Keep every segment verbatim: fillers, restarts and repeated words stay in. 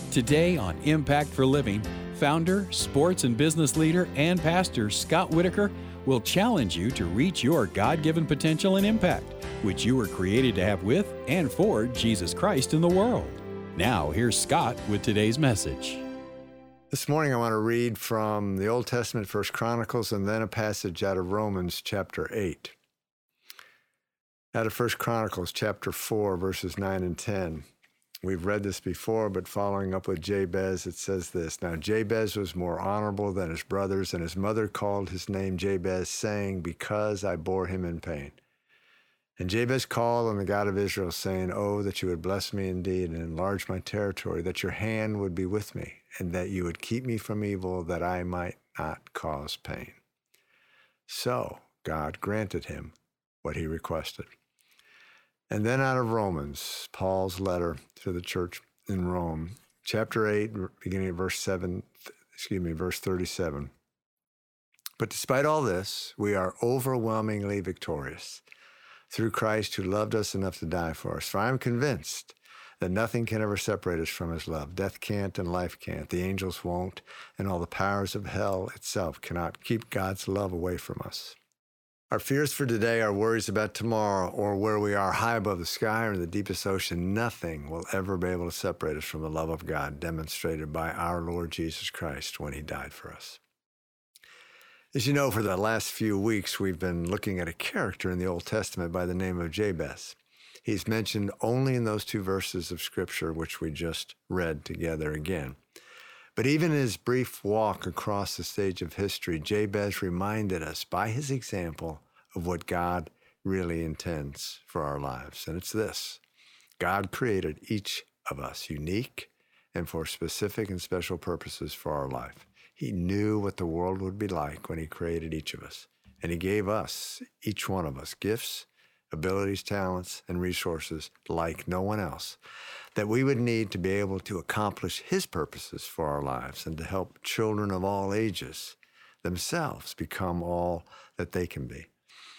Today on Impact for Living, founder, sports and business leader, and pastor Scott Whitaker will challenge you to reach your God-given potential and impact, which you were created to have with and for Jesus Christ in the world. Now, here's Scott with today's message. This morning I want to read from the Old Testament, First Chronicles, and then a passage out of Romans chapter eight. Out of First Chronicles chapter four, verses nine and ten. We've read this before, but following up with Jabez, it says this. Now Jabez was more honorable than his brothers, and his mother called his name Jabez, saying, because I bore him in pain. And Jabez called on the God of Israel, saying, oh, that you would bless me indeed and enlarge my territory, that your hand would be with me, and that you would keep me from evil, that I might not cause pain. So God granted him what he requested. And then out of Romans, Paul's letter to the church in Rome, chapter eight, beginning at verse seven, excuse me, verse thirty-seven. But despite all this, we are overwhelmingly victorious through Christ who loved us enough to die for us. For I am convinced that nothing can ever separate us from his love. Death can't and life can't. The angels won't, and all the powers of hell itself cannot keep God's love away from us. Our fears for today, our worries about tomorrow, or where we are high above the sky or in the deepest ocean, nothing will ever be able to separate us from the love of God demonstrated by our Lord Jesus Christ when he died for us. As you know, for the last few weeks, we've been looking at a character in the Old Testament by the name of Jabez. He's mentioned only in those two verses of Scripture, which we just read together again. But even in his brief walk across the stage of history, Jabez reminded us by his example of what God really intends for our lives. And it's this: God created each of us unique and for specific and special purposes for our life. He knew what the world would be like when he created each of us. And he gave us, each one of us, gifts, abilities, talents, and resources like no one else, that we would need to be able to accomplish his purposes for our lives and to help children of all ages themselves become all that they can be.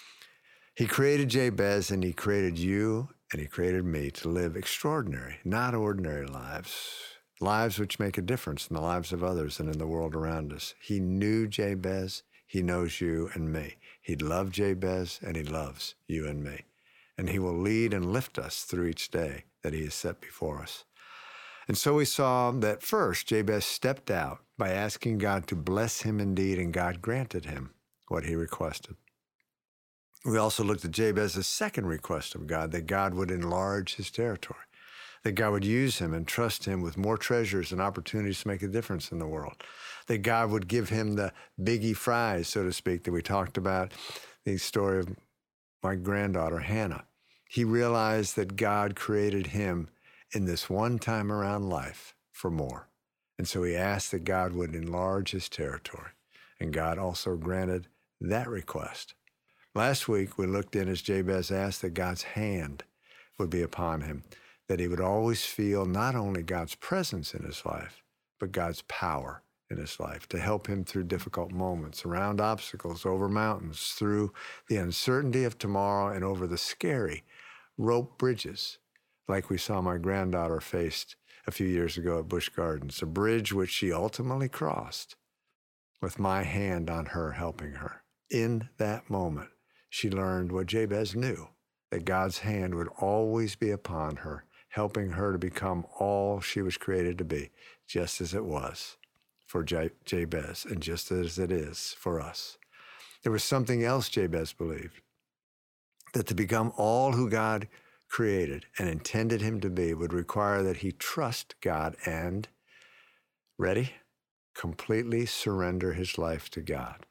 He created Jabez, and he created you, and he created me to live extraordinary, not ordinary lives, lives which make a difference in the lives of others and in the world around us. He knew Jabez. He knows you and me. He loved Jabez, and he loves you and me. And he will lead and lift us through each day that he has set before us. And so we saw that first, Jabez stepped out by asking God to bless him indeed, and God granted him what he requested. We also looked at Jabez's second request of God, that God would enlarge his territory, that God would use him and trust him with more treasures and opportunities to make a difference in the world, that God would give him the biggie fries, so to speak, that we talked about, the story of my granddaughter, Hannah. He realized that God created him in this one time around life for more. And so he asked that God would enlarge his territory. And God also granted that request. Last week, we looked in as Jabez asked that God's hand would be upon him, that he would always feel not only God's presence in his life, but God's power in his life to help him through difficult moments, around obstacles, over mountains, through the uncertainty of tomorrow, and over the scary rope bridges, like we saw my granddaughter faced a few years ago at Busch Gardens, a bridge which she ultimately crossed with my hand on her, helping her. In that moment, she learned what Jabez knew, that God's hand would always be upon her, helping her to become all she was created to be, just as it was for Jabez and just as it is for us. There was something else Jabez believed, that to become all who God created and intended him to be would require that he trust God and, ready, completely surrender his life to God.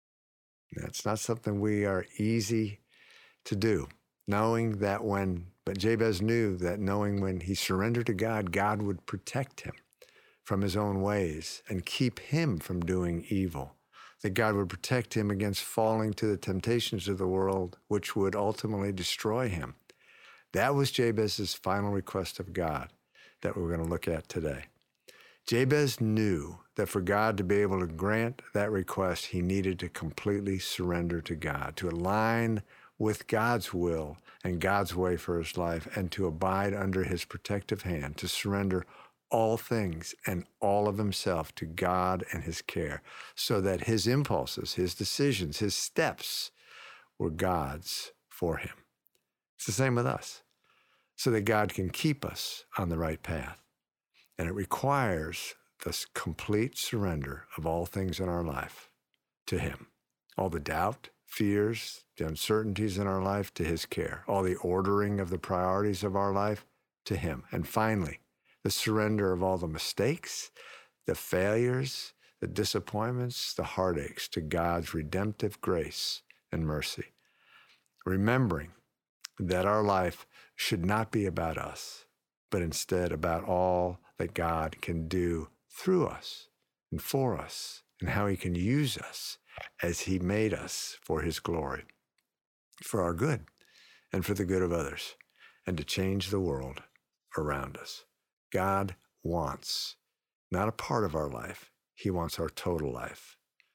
That's not something we are easy to do, knowing that when, but Jabez knew that knowing when he surrendered to God, God would protect him from his own ways and keep him from doing evil, that God would protect him against falling to the temptations of the world, which would ultimately destroy him. That was Jabez's final request of God that we're going to look at today. Jabez knew that for God to be able to grant that request, he needed to completely surrender to God, to align with God's will and God's way for his life, and to abide under his protective hand, to surrender all things and all of himself to God and his care, so that his impulses, his decisions, his steps were God's for him. It's the same with us, so that God can keep us on the right path. And it requires this complete surrender of all things in our life to him. All the doubt, fears, the uncertainties in our life to his care. All the ordering of the priorities of our life to him. And finally, the surrender of all the mistakes, the failures, the disappointments, the heartaches to God's redemptive grace and mercy. Remembering that our life should not be about us, but instead about all that God can do through us and for us, and how he can use us as he made us for his glory, for our good and for the good of others, and to change the world around us. God wants not a part of our life. He wants our total life,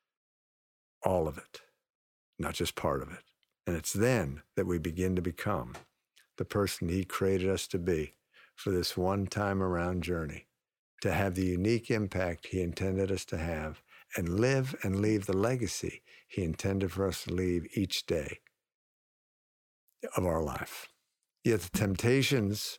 all of it, not just part of it. And it's then that we begin to become the person he created us to be for this one-time around journey, to have the unique impact he intended us to have, and live and leave the legacy he intended for us to leave each day of our life. Yet the temptations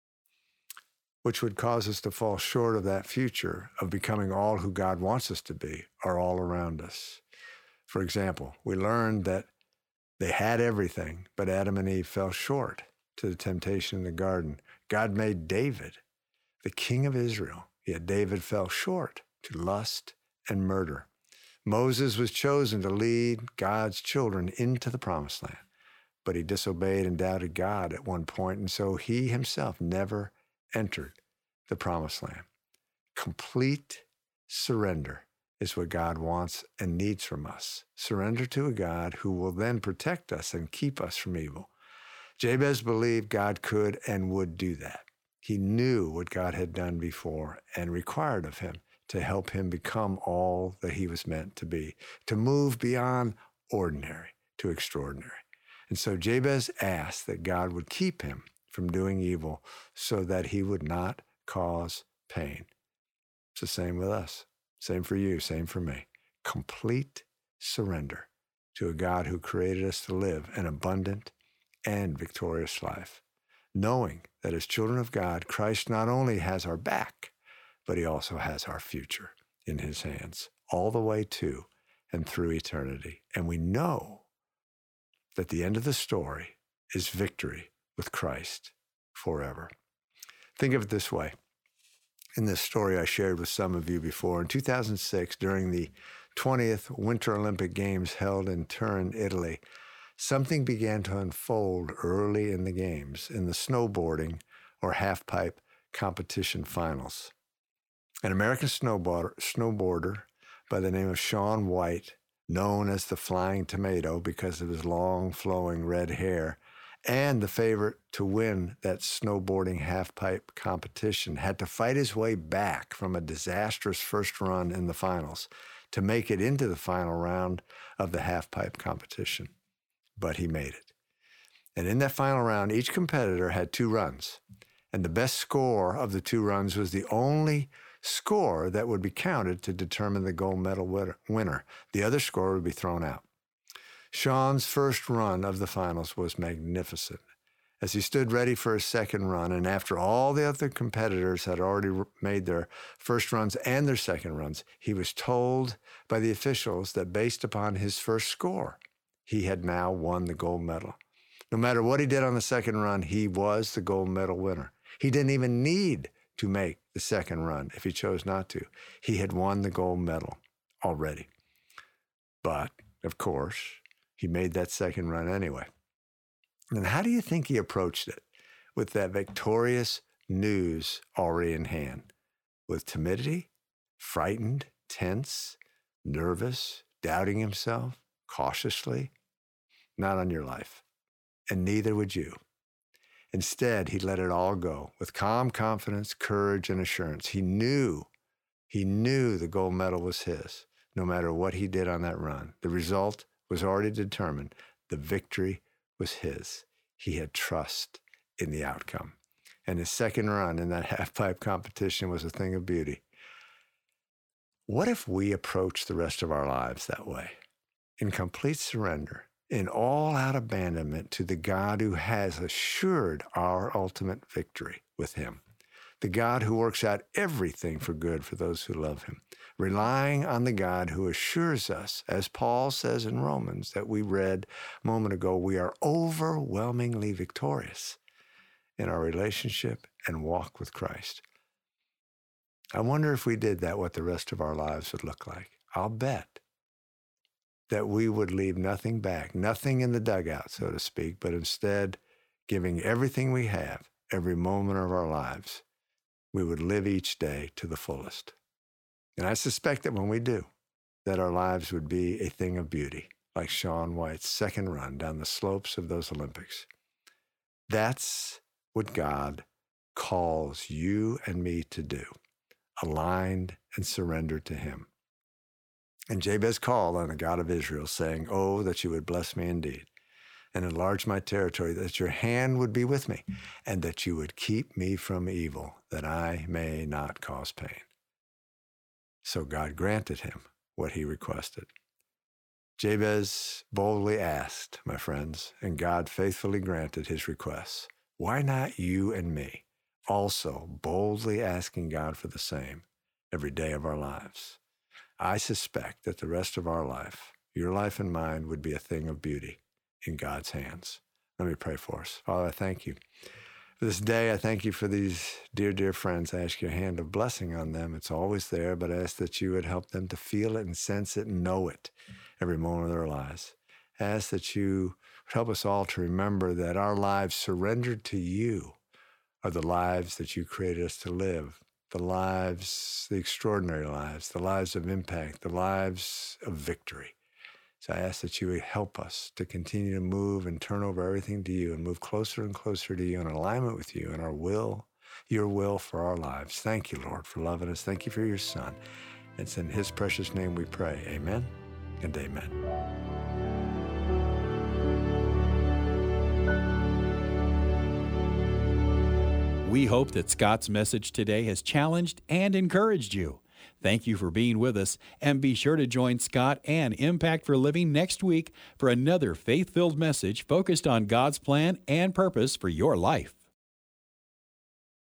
which would cause us to fall short of that future of becoming all who God wants us to be are all around us. For example, we learned that they had everything, but Adam and Eve fell short to the temptation in the garden. God made David the king of Israel, yet David fell short to lust and murder. Moses was chosen to lead God's children into the promised land, but he disobeyed and doubted God at one point, and so he himself never entered the promised land. Complete surrender is what God wants and needs from us. Surrender to a God who will then protect us and keep us from evil. Jabez believed God could and would do that. He knew what God had done before and required of him to help him become all that he was meant to be, to move beyond ordinary to extraordinary. And so Jabez asked that God would keep him from doing evil so that he would not cause pain. It's the same with us. Same for you, same for me. Complete surrender to a God who created us to live an abundant and victorious life, knowing that as children of God, Christ not only has our back, but he also has our future in his hands, all the way to and through eternity. And we know that the end of the story is victory with Christ forever. Think of it this way. In this story I shared with some of you before, in two thousand six, during the twentieth Winter Olympic Games held in Turin, Italy, something began to unfold early in the games, in the snowboarding or half-pipe competition finals. An American snowboarder, snowboarder by the name of Shaun White, known as the Flying Tomato because of his long, flowing red hair, and the favorite to win that snowboarding half-pipe competition, had to fight his way back from a disastrous first run in the finals to make it into the final round of the half-pipe competition. But he made it. And in that final round, each competitor had two runs, and the best score of the two runs was the only score that would be counted to determine the gold medal winner. The other score would be thrown out. Shaun's first run of the finals was magnificent. As he stood ready for his second run, and after all the other competitors had already made their first runs and their second runs, he was told by the officials that based upon his first score, he had now won the gold medal. No matter what he did on the second run, he was the gold medal winner. He didn't even need to make the second run if he chose not to. He had won the gold medal already. But, of course, he made that second run anyway. And how do you think he approached it with that victorious news already in hand? With timidity, frightened, tense, nervous, doubting himself, cautiously? Not on your life. And neither would you. Instead, he let it all go with calm confidence, courage, and assurance. He knew, he knew the gold medal was his, no matter what he did on that run. The result was already determined. The victory was his. He had trust in the outcome. and his second run in that half-pipe competition was a thing of beauty. What if we approach the rest of our lives that way, in complete surrender, in all-out abandonment to the God who has assured our ultimate victory with him, the God who works out everything for good for those who love him, relying on the God who assures us, as Paul says in Romans that we read a moment ago, we are overwhelmingly victorious in our relationship and walk with Christ. I wonder if we did that, what the rest of our lives would look like. I'll bet that we would leave nothing back, nothing in the dugout, so to speak, but instead giving everything we have, every moment of our lives, we would live each day to the fullest. And I suspect that when we do, that our lives would be a thing of beauty, like Shaun White's second run down the slopes of those Olympics. That's what God calls you and me to do, aligned and surrendered to him. And Jabez called on the God of Israel, saying, "Oh, that you would bless me indeed, and enlarge my territory, that your hand would be with me, and that you would keep me from evil, that I may not cause pain." So God granted him what he requested. Jabez boldly asked, my friends, and God faithfully granted his requests. Why not you and me, also boldly asking God for the same every day of our lives? I suspect that the rest of our life, your life and mine, would be a thing of beauty in God's hands. Let me pray for us. Father, I thank you for this day. I thank you for these dear, dear friends. I ask your hand of blessing on them. It's always there, but I ask that you would help them to feel it and sense it and know it every moment of their lives. I ask that you would help us all to remember that our lives surrendered to you are the lives that you created us to live, the lives, the extraordinary lives, the lives of impact, the lives of victory. So I ask that you would help us to continue to move and turn over everything to you and move closer and closer to you in alignment with you and our will, your will for our lives. Thank you, Lord, for loving us. Thank you for your Son. It's in his precious name we pray. Amen and amen. We hope that Scott's message today has challenged and encouraged you. Thank you for being with us, and be sure to join Scott and Impact for Living next week for another faith-filled message focused on God's plan and purpose for your life.